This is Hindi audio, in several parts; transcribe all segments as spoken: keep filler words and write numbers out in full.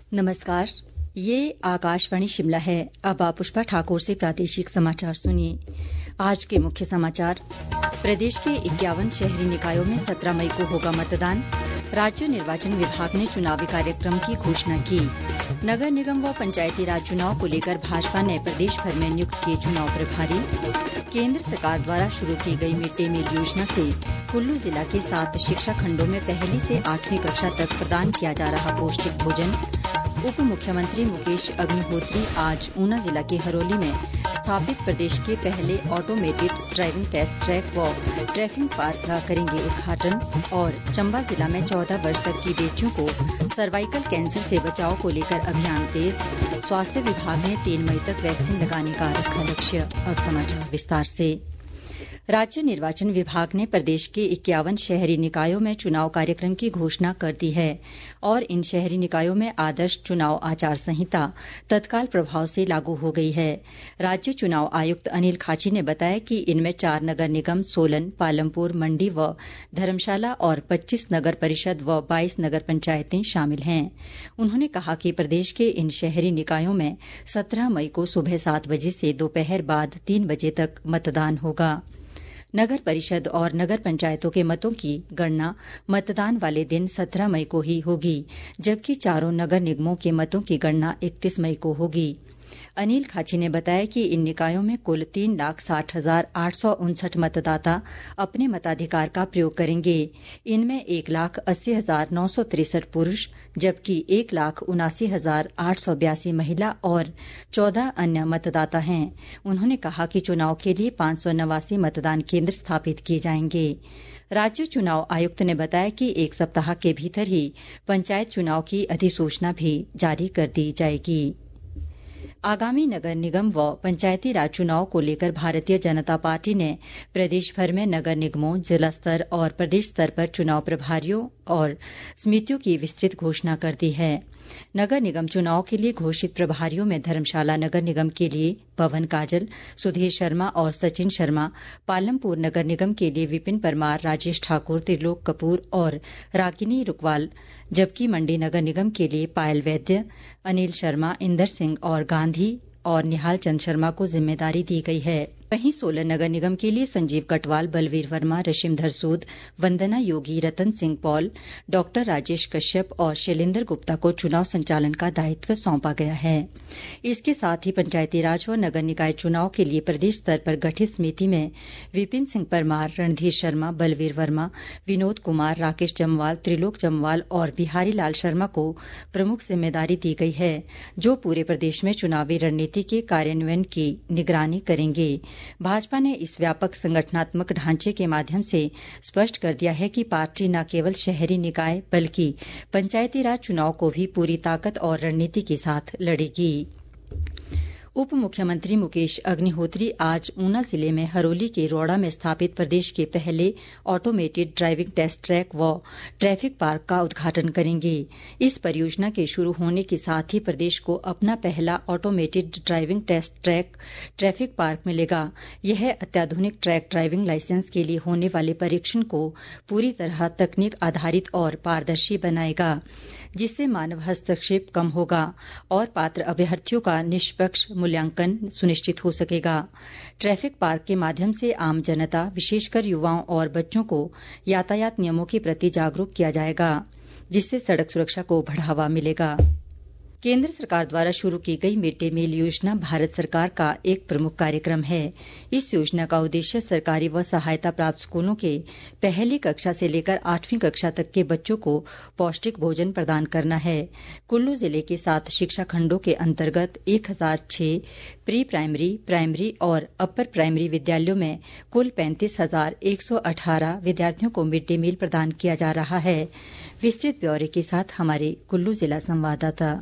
नमस्कार, ये आकाशवाणी शिमला है। अब आप पुष्पा ठाकुर से प्रादेशिक समाचार सुनिए। आज के मुख्य समाचार। प्रदेश के इक्यावन शहरी निकायों में सत्रह मई को होगा मतदान। राज्य निर्वाचन विभाग ने चुनावी कार्यक्रम की घोषणा की। नगर निगम व पंचायती राज चुनाव को लेकर भाजपा ने प्रदेश भर में नियुक्त किए चुनाव प्रभारी। केंद्र सरकार द्वारा शुरू की गई मिड डे मील योजना से कुल्लू जिला के सात शिक्षा खंडों में पहली से आठवीं कक्षा तक प्रदान किया जा रहा पौष्टिक भोजन। उप मुख्यमंत्री मुकेश अग्निहोत्री आज ऊना जिला के हरोली में स्थापित प्रदेश के पहले ऑटोमेटेड ड्राइविंग टेस्ट ट्रैक व ट्रैफिक पार्क का करेंगे उद्घाटन। और चंबा जिला में चौदह वर्ष तक की बेटियों को सर्वाइकल कैंसर से बचाव को लेकर अभियान तेज। स्वास्थ्य विभाग ने तीन मई तक वैक्सीन लगाने का रखा लक्ष्य। अब समाचार विस्तार से। राज्य निर्वाचन विभाग ने प्रदेश के इक्यावन शहरी निकायों में चुनाव कार्यक्रम की घोषणा कर दी है और इन शहरी निकायों में आदर्श चुनाव आचार संहिता तत्काल प्रभाव से लागू हो गई है। राज्य चुनाव आयुक्त अनिल खाची ने बताया कि इनमें चार नगर निगम सोलन, पालमपुर, मंडी व धर्मशाला और पच्चीस नगर परिषद व बाईस नगर पंचायतें शामिल हैं। उन्होंने कहा कि प्रदेश के इन शहरी निकायों में सत्रह मई को सुबह सात बजे से दोपहर बाद तीन बजे तक मतदान होगा। नगर परिषद और नगर पंचायतों के मतों की गणना मतदान वाले दिन सत्रह मई को ही होगी, जबकि चारों नगर निगमों के मतों की गणना इकतीस मई को होगी। अनिल खाची ने बताया कि इन निकायों में कुल तीन लाख साठ हजार आठ सौ उनसठ मतदाता अपने मताधिकार का प्रयोग करेंगे। इनमें एक लाख अस्सी हजार नौ सौ तिरसठ पुरुष, जबकि एक लाख उनासी हजार आठ सौ बयासी महिला और चौदह अन्य मतदाता हैं। उन्होंने कहा कि चुनाव के लिए पांच सौ नवासी मतदान केंद्र स्थापित किए जाएंगे। राज्य चुनाव आयुक्त ने बताया कि एक सप्ताह के भीतर ही पंचायत चुनाव की अधिसूचना भी जारी कर दी जाएगी। आगामी नगर निगम व पंचायती राज चुनाव को लेकर भारतीय जनता पार्टी ने प्रदेश भर में नगर निगमों, जिला स्तर और प्रदेश स्तर पर चुनाव प्रभारियों और समितियों की विस्तृत घोषणा कर दी है। नगर निगम चुनाव के लिए घोषित प्रभारियों में धर्मशाला नगर निगम के लिए पवन काजल, सुधीर शर्मा और सचिन शर्मा, पालमपुर नगर निगम के लिए विपिन परमार, राजेश ठाकुर, त्रिलोक कपूर और रागिनी रुकवाल, जबकि मंडी नगर निगम के लिए पायल वैद्य, अनिल शर्मा, इंदर सिंह और गांधी और निहाल चंद शर्मा को जिम्मेदारी दी गई है। वहीं सोलन नगर निगम के लिए संजीव कटवाल, बलवीर वर्मा, रशिमधर सूद, वंदना योगी, रतन सिंह पॉल, डॉक्टर राजेश कश्यप और शैलेंद्र गुप्ता को चुनाव संचालन का दायित्व सौंपा गया है। इसके साथ ही पंचायती राज व नगर निकाय चुनाव के लिए प्रदेश स्तर पर गठित समिति में विपिन सिंह परमार, रणधीर शर्मा, बलवीर वर्मा, विनोद कुमार, राकेश जमवाल, त्रिलोक जमवाल और बिहारी लाल शर्मा को प्रमुख जिम्मेदारी दी गई है, जो पूरे प्रदेश में चुनावी रणनीति के कार्यान्वयन की निगरानी करेंगे। भाजपा ने इस व्यापक संगठनात्मक ढांचे के माध्यम से स्पष्ट कर दिया है कि पार्टी न केवल शहरी निकाय बल्कि पंचायती राज चुनाव को भी पूरी ताकत और रणनीति के साथ लड़ेगी। उप मुख्यमंत्री मुकेश अग्निहोत्री आज ऊना जिले में हरोली के रोड़ा में स्थापित प्रदेश के पहले ऑटोमेटेड ड्राइविंग टेस्ट ट्रैक व ट्रैफिक पार्क का उद्घाटन करेंगे। इस परियोजना के शुरू होने के साथ ही प्रदेश को अपना पहला automated driving test track traffic park मिलेगा। यह अत्याधुनिक ट्रैक ड्राइविंग लाइसेंस के लिए होने वाले परीक्षण को पूरी तरह तकनीक आधारित और पारदर्शी बनाएगा, जिससे मानव हस्तक्षेप कम होगा और पात्र अभ्यर्थियों का निष्पक्ष मूल्यांकन सुनिश्चित हो सकेगा। ट्रैफिक पार्क के माध्यम से आम जनता, विशेषकर युवाओं और बच्चों को यातायात नियमों के प्रति जागरूक किया जाएगा, जिससे सड़क सुरक्षा को बढ़ावा मिलेगा। केंद्र सरकार द्वारा शुरू की गई मिड डे मील योजना भारत सरकार का एक प्रमुख कार्यक्रम है। इस योजना का उद्देश्य सरकारी व सहायता प्राप्त स्कूलों के पहली कक्षा से लेकर आठवीं कक्षा तक के बच्चों को पौष्टिक भोजन प्रदान करना है। कुल्लू जिले के सात शिक्षा खंडों के अंतर्गत एक हजार छह प्री प्राइमरी, प्राइमरी और अपर प्राइमरी विद्यालयों में कुल पैंतीस हजार एक सौ अठारह विद्यार्थियों को मिड डे मील प्रदान किया जा रहा है। विस्तृत ब्यौरे के साथ हमारे कुल्लू जिला संवाददाता।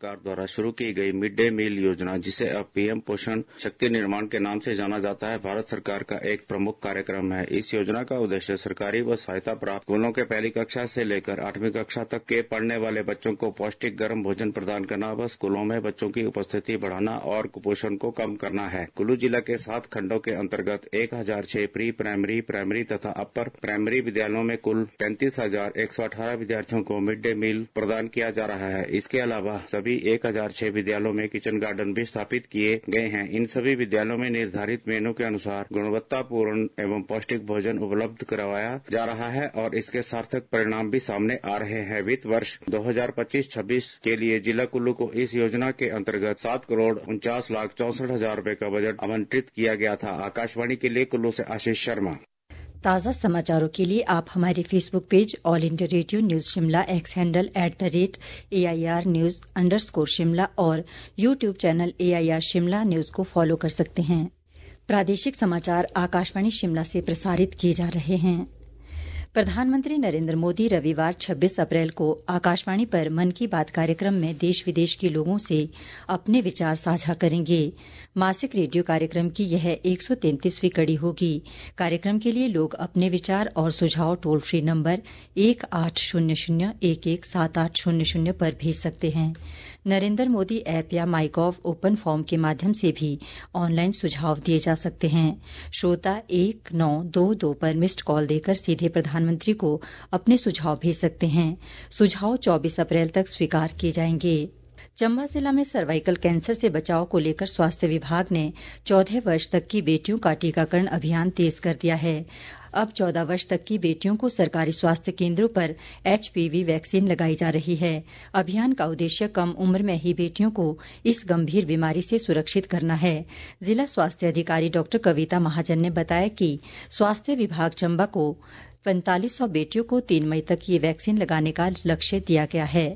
सरकार द्वारा शुरू की गई मिड डे मील योजना, जिसे अब पीएम पोषण शक्ति निर्माण के नाम से जाना जाता है, भारत सरकार का एक प्रमुख कार्यक्रम है। इस योजना का उद्देश्य सरकारी व सहायता प्राप्त स्कूलों के पहली कक्षा से लेकर आठवीं कक्षा तक के पढ़ने वाले बच्चों को पौष्टिक गर्म भोजन प्रदान करना व स्कूलों में बच्चों की उपस्थिति बढ़ाना और कुपोषण को कम करना है। कुल्लू जिला के सात खंडों के अंतर्गत एक हजार छह प्री प्राइमरी, प्राइमरी तथा अपर प्राइमरी विद्यालयों में कुल पैंतीस हजार एक सौ अठारह विद्यार्थियों को मिड डे मील प्रदान किया जा रहा है। इसके अलावा सभी एक हजार छह विद्यालयों में किचन गार्डन भी स्थापित किए गए हैं। इन सभी विद्यालयों में निर्धारित मेनू के अनुसार गुणवत्तापूर्ण एवं पौष्टिक भोजन उपलब्ध करवाया जा रहा है और इसके सार्थक परिणाम भी सामने आ रहे हैं। वित्त वर्ष दो हजार पच्चीस छब्बीस के लिए जिला कुल्लू को इस योजना के अंतर्गत सात करोड़ उनचास लाख चौसठ हजार रूपए का बजट आवंटित किया गया था। आकाशवाणी के लिए कुल्लू से आशीष शर्मा। ताज़ा समाचारों के लिए आप हमारे Facebook page All India Radio news Shimla, X handle at the rate A I R news underscore Shimla और YouTube channel A I R Shimla news को फॉलो कर सकते हैं। प्रादेशिक समाचार आकाशवाणी शिमला से प्रसारित किए जा रहे हैं। प्रधानमंत्री नरेंद्र मोदी रविवार छब्बीस अप्रैल को आकाशवाणी पर मन की बात कार्यक्रम में देश विदेश के लोगों से अपने विचार साझा करेंगे। मासिक रेडियो कार्यक्रम की यह एक सौ तैंतीसवीं कड़ी होगी। कार्यक्रम के लिए लोग अपने विचार और सुझाव टोल फ्री नंबर एक आठ शून्य शून्य एक एक सात आठ शून्य शून्य पर भेज सकते हैं। नरेंद्र मोदी ऐप या माई गॉव ओपन फॉर्म के माध्यम से भी ऑनलाइन सुझाव दिए जा सकते हैं। श्रोता एक नौ दो दो पर मिस्ड कॉल देकर सीधे प्रधानमंत्री को अपने सुझाव भेज सकते हैं। सुझाव चौबीस अप्रैल तक स्वीकार किए जाएंगे। चंबा जिला में सर्वाइकल कैंसर से बचाव को लेकर स्वास्थ्य विभाग ने चौदह वर्ष तक की बेटियों का टीकाकरण अभियान तेज कर दिया है। अब चौदह वर्ष तक की बेटियों को सरकारी स्वास्थ्य केंद्रों पर एच पी वी वैक्सीन लगाई जा रही है। अभियान का उद्देश्य कम उम्र में ही बेटियों को इस गंभीर बीमारी से सुरक्षित करना है। जिला स्वास्थ्य अधिकारी डॉक्टर कविता महाजन ने बताया कि स्वास्थ्य विभाग चंबा को पैंतालीस सौ बेटियों को तीन मई तक ये वैक्सीन लगाने का लक्ष्य दिया गया है।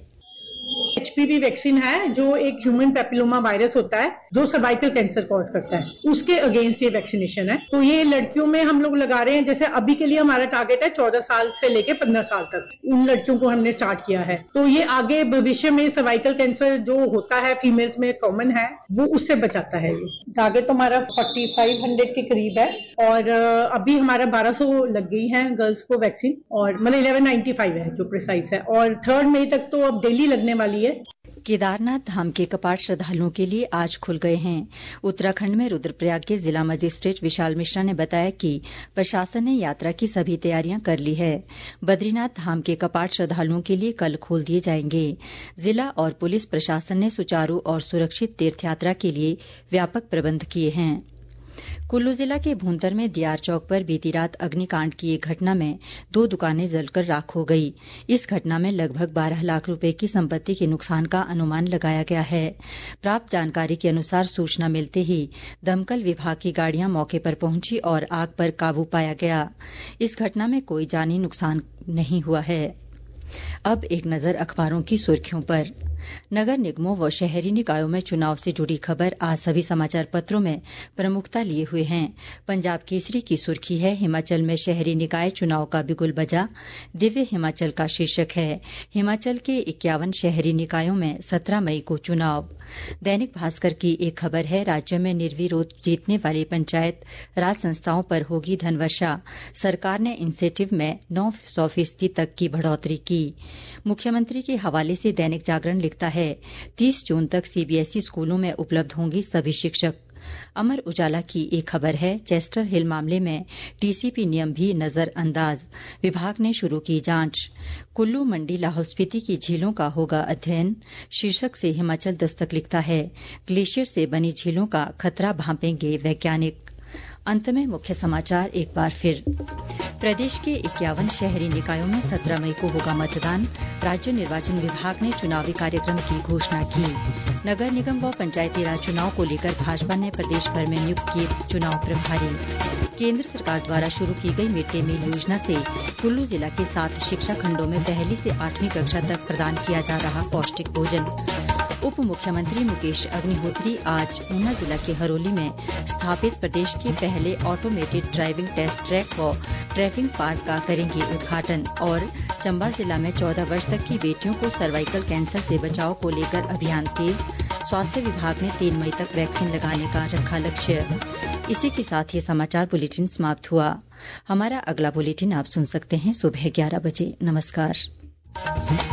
एच पी वी वैक्सीन है जो एक ह्यूमन पेपिलोमा वायरस होता है जो सर्वाइकल कैंसर कॉज करता है, उसके अगेंस्ट ये वैक्सीनेशन है। तो ये लड़कियों में हम लोग लगा रहे हैं। जैसे अभी के लिए हमारा टारगेट है चौदह साल से लेके पंद्रह साल तक, उन लड़कियों को हमने स्टार्ट किया है। तो ये आगे भविष्य में सर्वाइकल कैंसर जो होता है फीमेल्स में कॉमन है, वो उससे बचाता है। ये टारगेट तो हमारा फोर्टी फाइव हंड्रेड के करीब है और अभी हमारा बारह सौ लग गई है गर्ल्स को वैक्सीन, और मतलब इलेवन नाइन्टी फाइव है जो प्रिसाइज है, और थर्ड मई तक तो अब डेली लगने वाली है। केदारनाथ धाम के कपाट श्रद्धालुओं के लिए आज खुल गए हैं। उत्तराखंड में रुद्रप्रयाग के जिला मजिस्ट्रेट विशाल मिश्रा ने बताया कि प्रशासन ने यात्रा की सभी तैयारियां कर ली है। बद्रीनाथ धाम के कपाट श्रद्धालुओं के लिए कल खोल दिए जाएंगे। जिला और पुलिस प्रशासन ने सुचारू और सुरक्षित तीर्थ यात्रा के लिए व्यापक प्रबंध किए हैं। कुल्लू जिला के भूंतर में दियार चौक पर बीती रात अग्निकांड की एक घटना में दो दुकानें जलकर राख हो गई। इस घटना में लगभग बारह लाख रुपए की संपत्ति के नुकसान का अनुमान लगाया गया है। प्राप्त जानकारी के अनुसार सूचना मिलते ही दमकल विभाग की गाड़ियां मौके पर पहुंची और आग पर काबू पाया गया। इस घटना में कोई जानी नुकसान नहीं हुआ है। अब एक नजर अखबारों की सुर्खियों पर। नगर निगमों व शहरी निकायों में चुनाव से जुड़ी खबर आज सभी समाचार पत्रों में प्रमुखता लिए हुए हैं। पंजाब केसरी की सुर्खी है, हिमाचल में शहरी निकाय चुनाव का बिगुल बजा। दिव्य हिमाचल का शीर्षक है, हिमाचल के इक्यावन शहरी निकायों में सत्रह मई को चुनाव। दैनिक भास्कर की एक खबर है, राज्य में निर्विरोध जीतने वाली पंचायत राज संस्थाओं पर होगी धनवर्षा। सरकार ने इंसेंटिव में नौ सौ फीसदी तक की बढ़ोतरी की। मुख्यमंत्री के हवाले से दैनिक जागरण लिखता है, तीस जून तक सी बी एस ई स्कूलों में उपलब्ध होंगी सभी शिक्षक। अमर उजाला की एक खबर है, चेस्टर हिल मामले में टी सी पी नियम भी नजरअंदाज। विभाग ने शुरू की जांच। कुल्लू मंडी लाहौल स्पीति की झीलों का होगा अध्ययन, शीर्षक से हिमाचल दस्तक लिखता है, ग्लेशियर से बनी झीलों का खतरा भांपेंगे वैज्ञानिक। अंत में मुख्य समाचार एक बार फिर। प्रदेश के इक्यावन शहरी निकायों में सत्रह मई को होगा मतदान। राज्य निर्वाचन विभाग ने चुनावी कार्यक्रम की घोषणा की। नगर निगम व पंचायती राज चुनाव को लेकर भाजपा ने प्रदेश भर में नियुक्त किए चुनाव प्रभारी। केंद्र सरकार द्वारा शुरू की गई मिड डे मील योजना से कुल्लू जिला के सात शिक्षा खंडों में पहली से आठवीं कक्षा तक प्रदान किया जा रहा पौष्टिक भोजन। उप मुख्यमंत्री मुकेश अग्निहोत्री आज ऊना जिला के हरोली में स्थापित प्रदेश के पहले ऑटोमेटेड ड्राइविंग टेस्ट ट्रैक व ड्राइविंग पार्क का करेंगे उद्घाटन। और चंबा जिला में चौदह वर्ष तक की बेटियों को सर्वाइकल कैंसर से बचाव को लेकर अभियान तेज। स्वास्थ्य विभाग ने तीन मई तक वैक्सीन लगाने का रखा लक्ष्य। इसी के साथ ये समाचार बुलेटिन समाप्त हुआ। हमारा अगला बुलेटिन आप सुन सकते हैं सुबह ग्यारह बजे। नमस्कार।